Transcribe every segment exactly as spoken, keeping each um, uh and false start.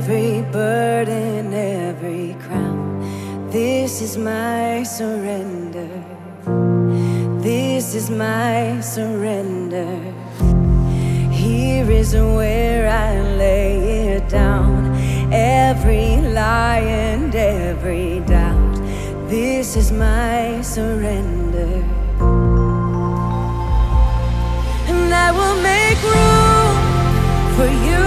every burden, every crown. This is my surrender. This is my surrender. Here is where I lay it down. Every lie and every doubt. This is my surrender. And I will make room for you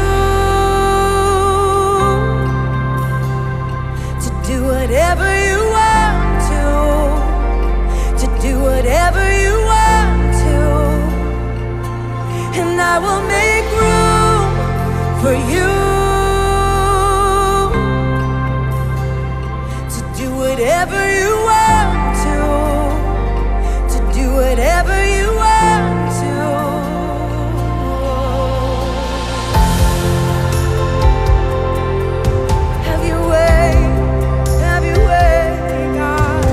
to do whatever you want to, to do whatever you want to. And I will make room for you to do whatever you want to, to do whatever you want to. Have your way, have your way, God.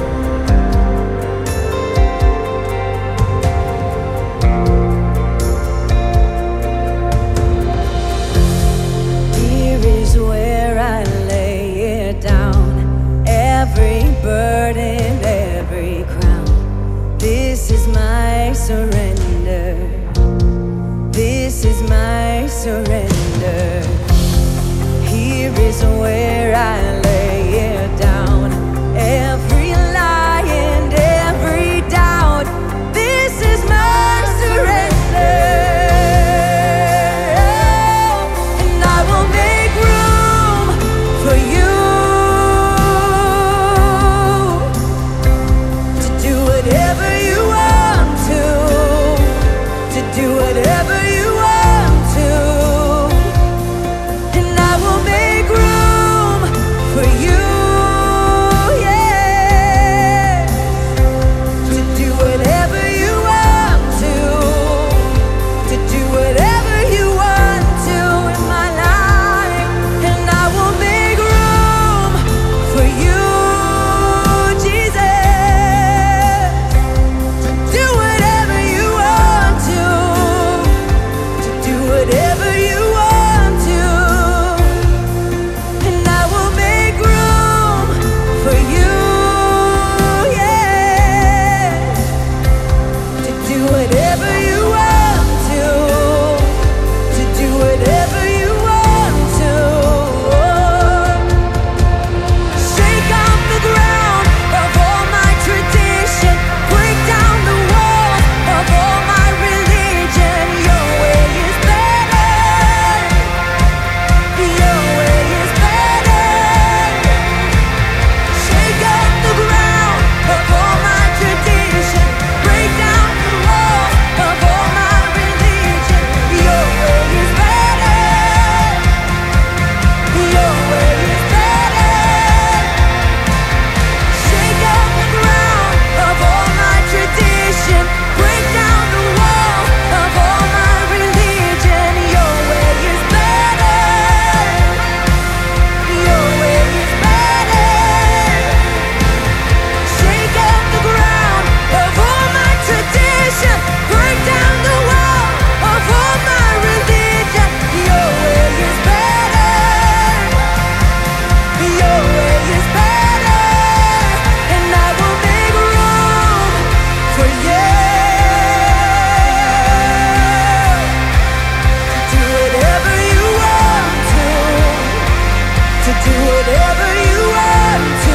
Here is where I lay it down. Every burden, every crown. This is my surrender. This is my surrender. Here is where I lay it down. Every lie and every doubt. This is my surrender. And I will make room for you to do whatever you want to, to do whatever you want to. And I will make room for you, yeah, to do whatever you want to, to do whatever you want to in my life. And I will make room for you, Jesus, to do whatever you want to, to do whatever you want to. And I will make room for you, yeah, to do whatever you want to, to do whatever you want to. Shake off the ground of all my tradition, break down the walls of all my religion. Your way is better. Your way is better. Shake up the ground of all my tradition, break down the walls of all my religion. Your way is better. Your way is better. Shake up the ground of all my tradition, break down the walls of all my religion. Your way is better. Your way is better. Shake up the ground of all my tradition, break down the wall of all my religion. Your way is better. Your way is better. And I will make room for you to do whatever you want to, to do whatever you want to.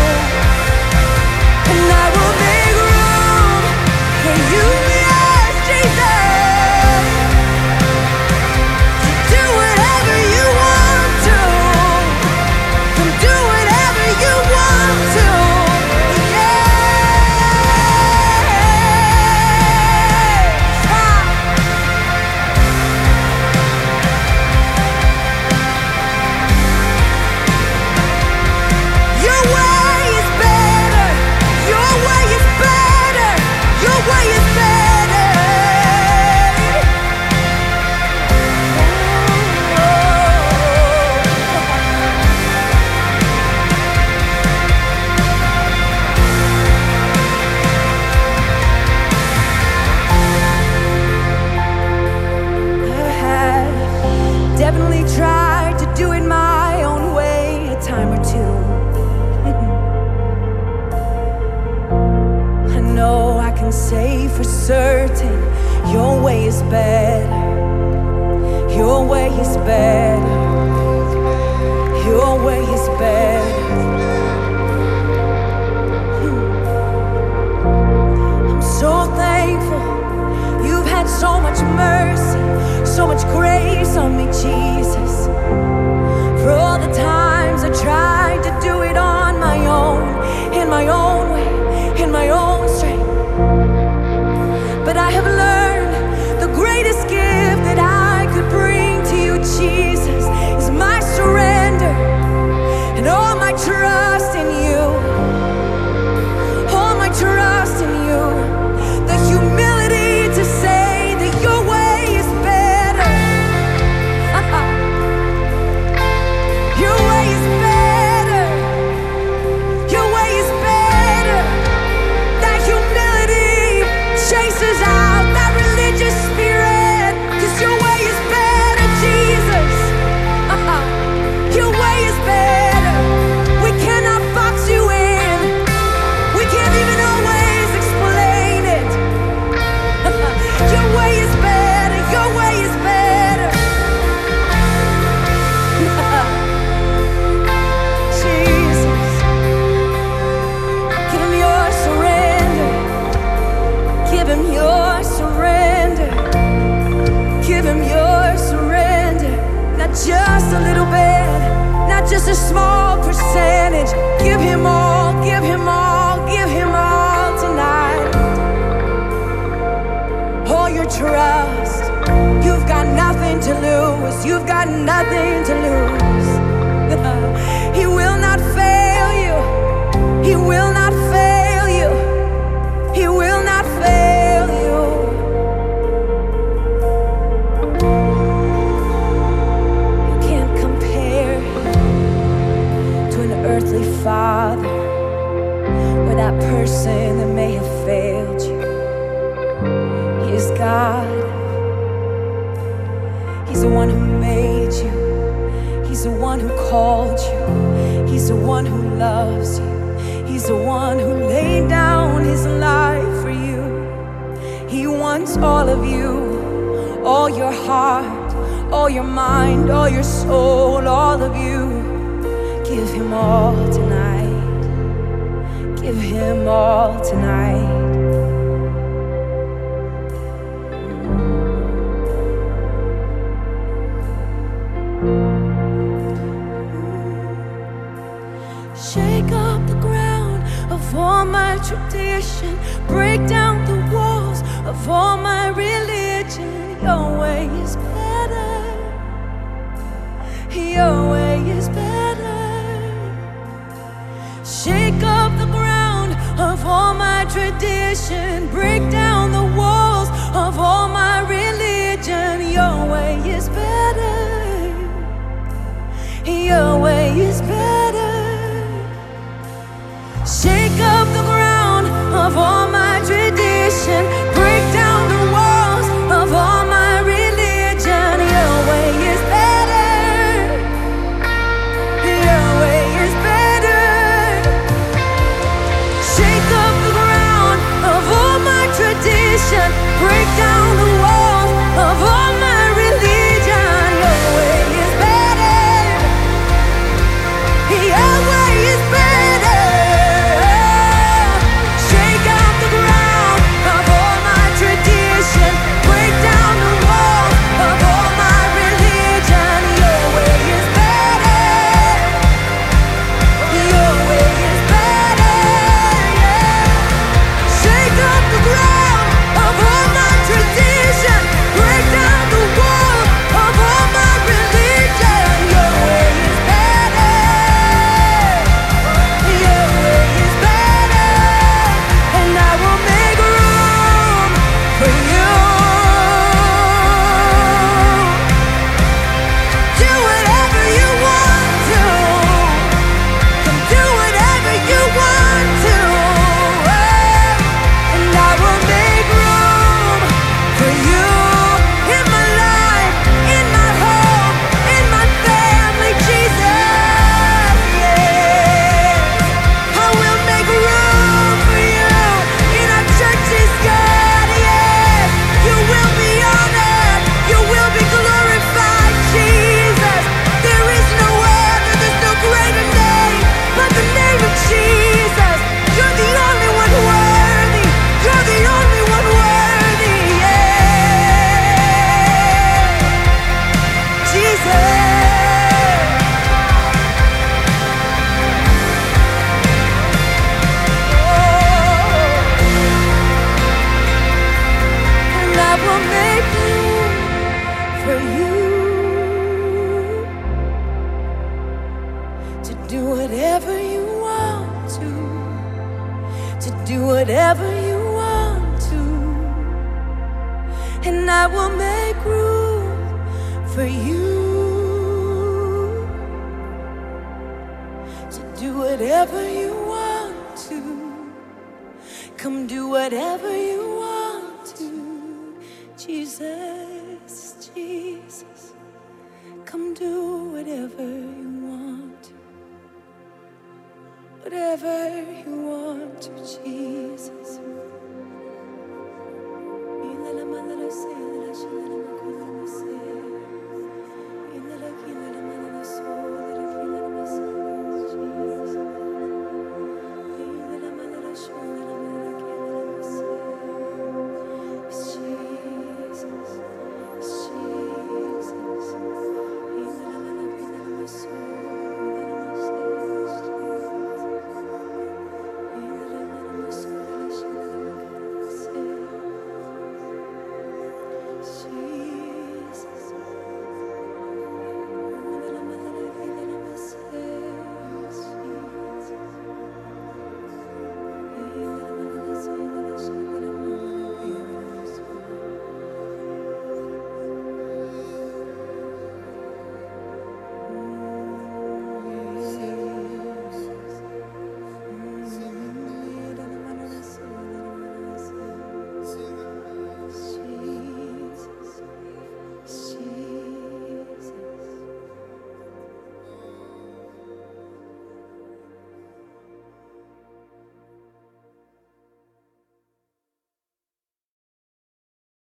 And I will make room for you, yes, Jesus, to do whatever you want to, to do whatever you want to, yes. Ah. certain. Your way is better. Your way is better. Your way is better. I'm so thankful. You've had so much mercy, so much grace on me, Jesus. For all the times I tried to do it on my own, in my own way, in my own strength. But I have learned the greatest gift that I could bring to you, Jesus, is my surrender and all my trust in you. All my trust in you. The humility to say that your way is better. Your way is better. Your way is better. That humility chases out that religious spirit. 'Cause your way is better, Jesus. Your way is better. We cannot box you in. We can't even always explain it. Your way is better. Your way is better. Jesus, give him your surrender. Give him your surrender. Give him your surrender. Not just a little bit, not just a small percentage. Give him all, give him all, give him all tonight. All your trust. You've got nothing to lose. You've got nothing to lose. He will not fail you. He will not fail you. He will not fail you. You can't compare to an earthly father or that person that may have failed you. He is God. He's the one who made you. He's the one who called you. He's the one who loves you. He's the one who laid down his life for you. He wants all of you, all your heart, all your mind, all your soul, all of you. Give him all tonight. Give him all tonight. Shake up the ground of all my tradition. Break down the walls of all my religion. Your way is better. Your way is better. Shake up the ground of all my tradition. Break down the walls of all my religion. Your way is better. Your way is better. Shake up the ground of all my tradition. Break down the walls of all my religion. Your way is better. Your way is better. Shake up the ground of all my tradition. Break down the walls of all my religion. Your way is better. to do whatever you want to, to do whatever you want to, and I will make room for you to do whatever you want to. Come do whatever you want to, Jesus, Jesus. Come do whatever you want to, whatever you want to, Jesus.